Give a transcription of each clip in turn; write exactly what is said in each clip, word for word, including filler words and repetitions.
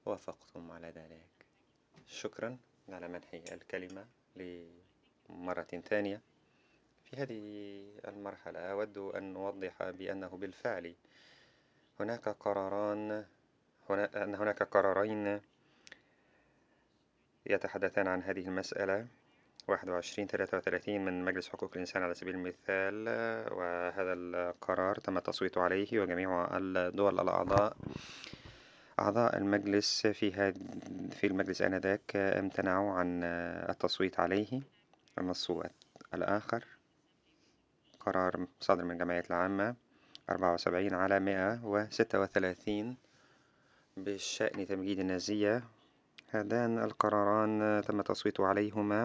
وافقتم على ذلك. شكرا على منحي الكلمة لمرة ثانية. في هذه المرحلة أود أن أوضح بأنه بالفعل هناك قراران هنا أن هناك قرارين يتحدثان عن هذه المسألة: واحد وعشرين ثلاثة وثلاثين من مجلس حقوق الإنسان على سبيل المثال، وهذا القرار تم التصويت عليه وجميع الدول الأعضاء أعضاء المجلس في هذا في المجلس آنذاك امتنعوا عن التصويت عليه. النص الآخر قرار صادر من الجمعية العامة أربعة وسبعين على مئة وستة وثلاثين بشأن تمجيد النازية. هذان القراران تم التصويت عليهما،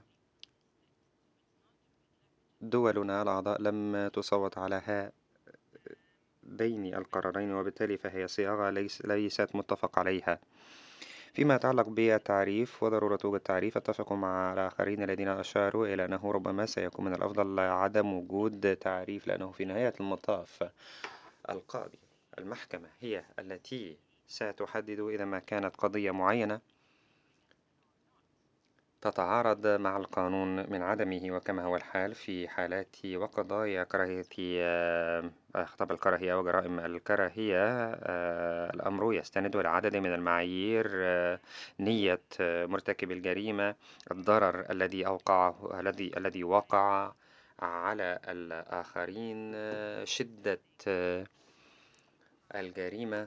ودولنا الأعضاء لم تصوت على هذين القرارين، وبالتالي فهي صياغة ليس ليست متفق عليها. فيما يتعلق بالتعريف وضرورة وجود تعريف، أتفق مع الآخرين الذين أشاروا إلى أنه ربما سيكون من الأفضل عدم وجود تعريف، لأنه في نهاية المطاف القاضي المحكمة هي التي ستحدد إذا ما كانت قضية معينة تتعارض مع القانون من عدمه، وكما هو الحال في حالات وقضايا كراهية خطاب الكراهية وجرائم الكراهية. الأمر يستند إلى عدد من المعايير: نية مرتكب الجريمة، الضرر الذي أوقعه الذي الذي وقع على الآخرين، شدة الجريمة،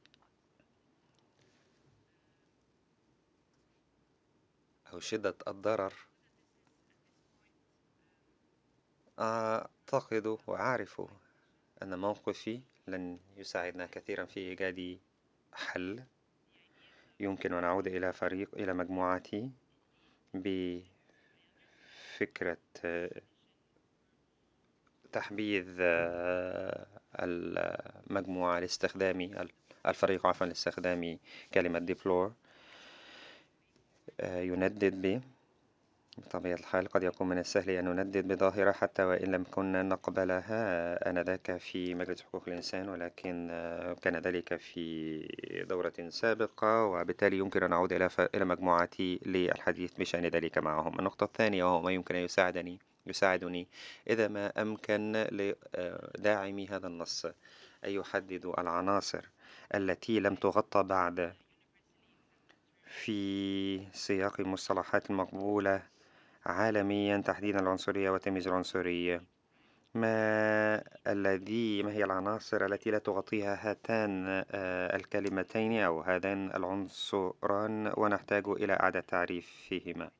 أو شدة الضرر. أعتقد وأعرف أن موقفي لن يساعدنا كثيرا في إيجاد حل. يمكن أن أعود إلى فريق إلى مجموعتي بفكرة تحبيذ المجموعة لاستخدام الفريق عفوا لاستخدام كلمة deplore يندد به. بطبيعة الحال قد يكون من السهل أن نندد بظاهرة حتى وإن لم كنا نقبلها آنذاك في مجلس حقوق الإنسان، ولكن كان ذلك في دورة سابقة، وبالتالي يمكن أن أعود إلى إلى مجموعتي للحديث بشأن ذلك معهم. النقطة الثانية وهو ما يمكن أن يساعدني يساعدني إذا ما أمكن لداعمي هذا النص أن يحددوا العناصر التي لم تغطى بعد في سياق المصطلحات المقبولة عالميا، تحديدا العنصرية وتمييز العنصرية. ما الذي ما هي العناصر التي لا تغطيها هاتان الكلمتين أو هذان العنصران، ونحتاج إلى إعادة تعريفهما.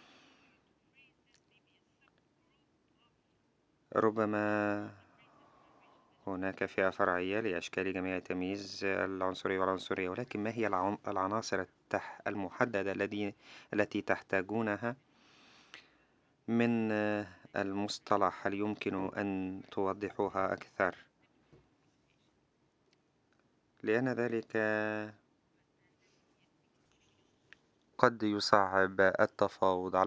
ربما هناك فئة فرعية لأشكال جميع تمييز العنصرية والعنصرية، ولكن ما هي العناصر المحددة التي التي تحتاجونها من المصطلح؟ هل يمكن أن توضحوها أكثر؟ لأن ذلك قد يصعب التفاوض على